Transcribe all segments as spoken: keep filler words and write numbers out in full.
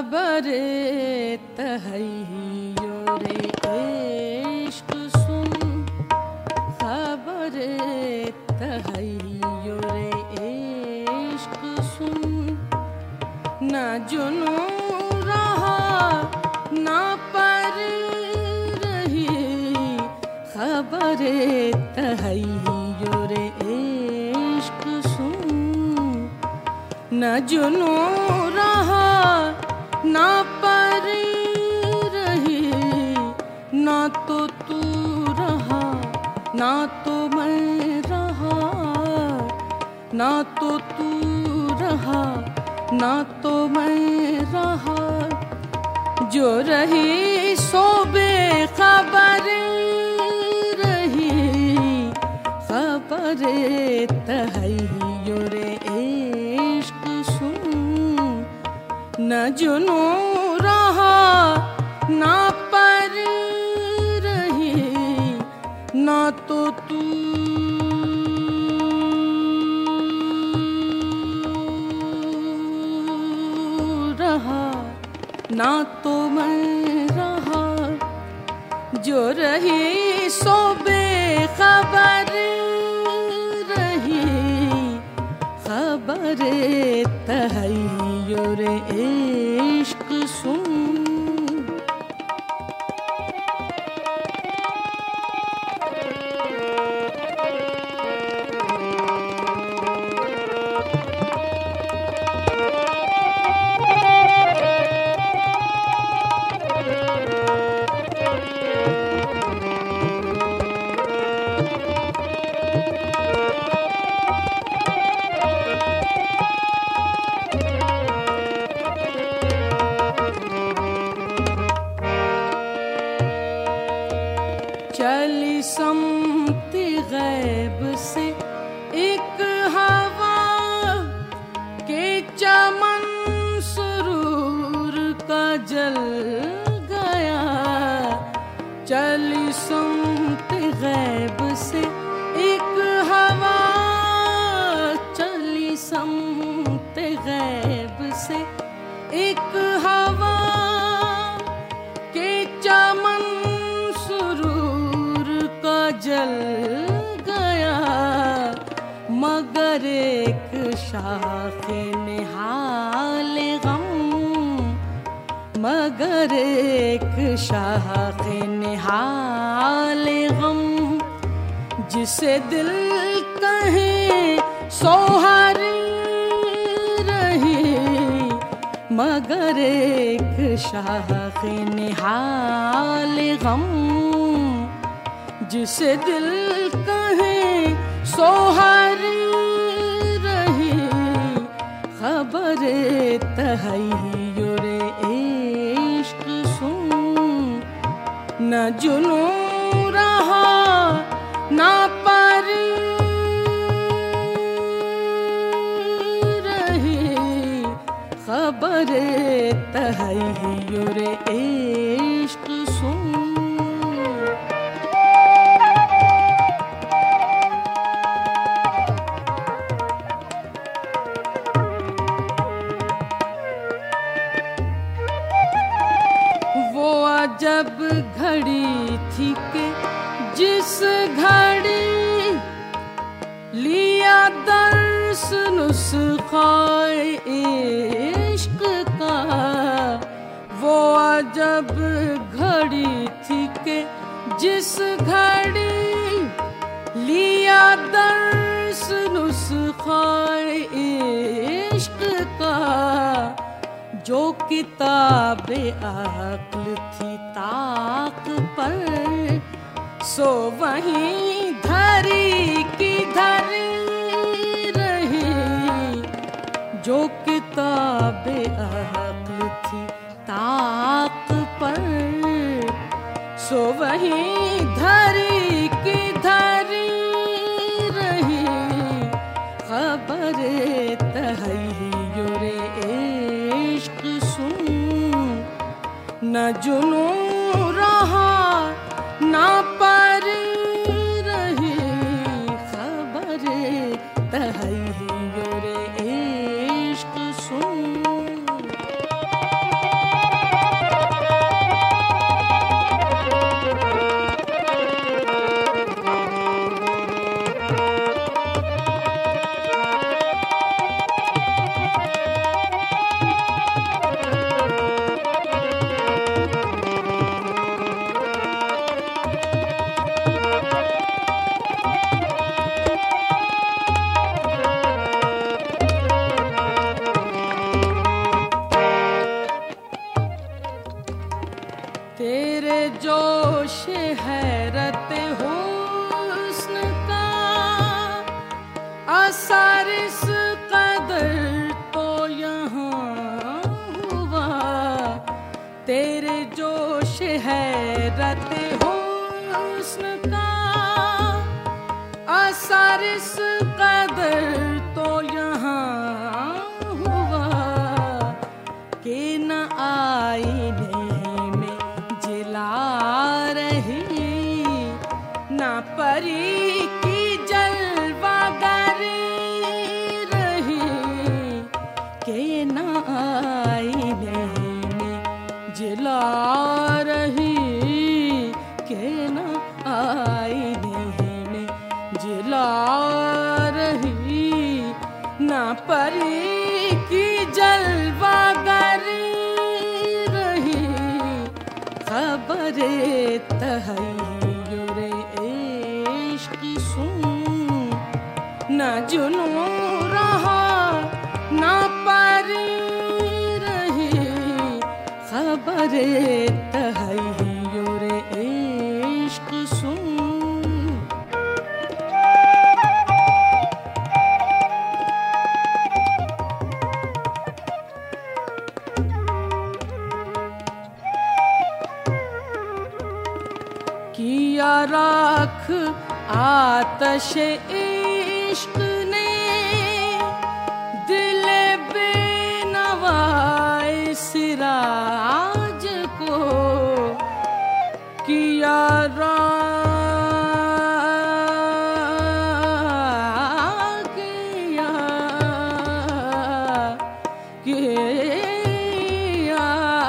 खबर तहैयो रे इश्क सुन, खबर तहैयो रे इश्क सुन। न जुनू रहा न पर रही, खबर तहैयो रे इश्क सुन। न जुनू रहा न पर रही, ना तो तू रहा ना तो मैं रहा, ना तो तू रहा ना तो मैं रहा। जो रही सो बेखबर रही, खबर तहैयो रे इश्क सुन। न जुनू रहा ना पर रही, ना तो तू रहा ना तो मैं रहा। जो रही सो बेखबर रही, खबर तहैयो रे इश्क सुन। चली समती गैब से एक हवा के चमन सुरूर का जल गया। चली समती गैब से एक हवा, चली समती गैब से एक हवा के चमन जल गया। मगर एक शाखे निहाल गम, मगर एक शाखे निहाल गम। जिसे दिल कहे सोहर रही, मगर एक शाखे निहाल गम। जिसे दिल कहे सोहर रही, खबर तहैयो रे इश्क सुन। न जुनू रहा न पर रही, खबर तहैयो रे इश्क सुन। जब घड़ी थी के जिस घड़ी लिया दर्श नुस्खाए इश्क का, वो अजब घड़ी थी के जिस घड़ी लिया दर्श नुस्खाए इश्क का। जो किताबे अक्ल थी ताक पर, सो वहीं धरी की धरी रही। जो किताबे अक्ल थी ताक पर, सो वहीं धरी की धरी रही। खबर तहैयो रे इश्क सुन। न जुनू रहा न पर रही, खबर तहैयो रे इश्क सुन। पर इस कदर तो यहाँ हुआ कि न आईने में जिला रही, न परी की जलवागरी रही, कि न आईने में जिला रही, कि न आईने में जिला रही, न परी की जलवागरी रही। खबरे तहैयो रे इश्क की सुन, न जुनू रहा न परी रही। खबरे तहैयो रे इश्क सुन। किया राख आतश इश्क ने दिल बेनवाए सिराज को। किया राख किया किया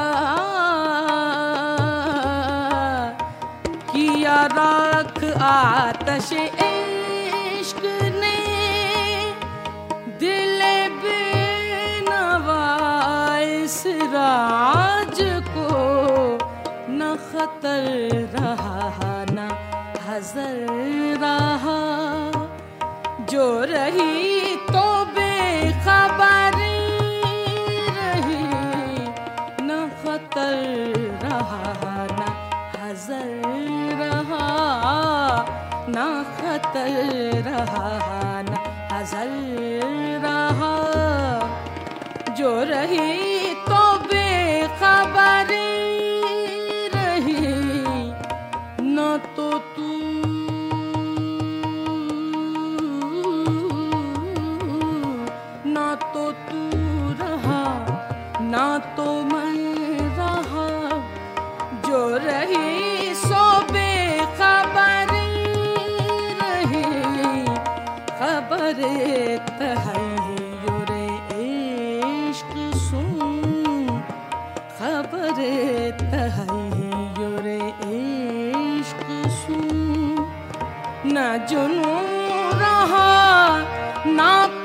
किया राख आतश इश्क ने दिल बेनवाए सिराज को। न खतर रहा न हज़र रहा, जो रही तो बेखबरी रही। न खतर रहा न हज़र रहा, न खतर रहा न हज़र रहा, जो रही तो बेखबरी रही। न तो तू न तो तू रहा, न तो मैं रहा, जो रही सो बेखबरी रही। खबरे तहैयो रे इश्क सुन, खबरे तहैयो रे इश्क सुन। न जुनू रहा न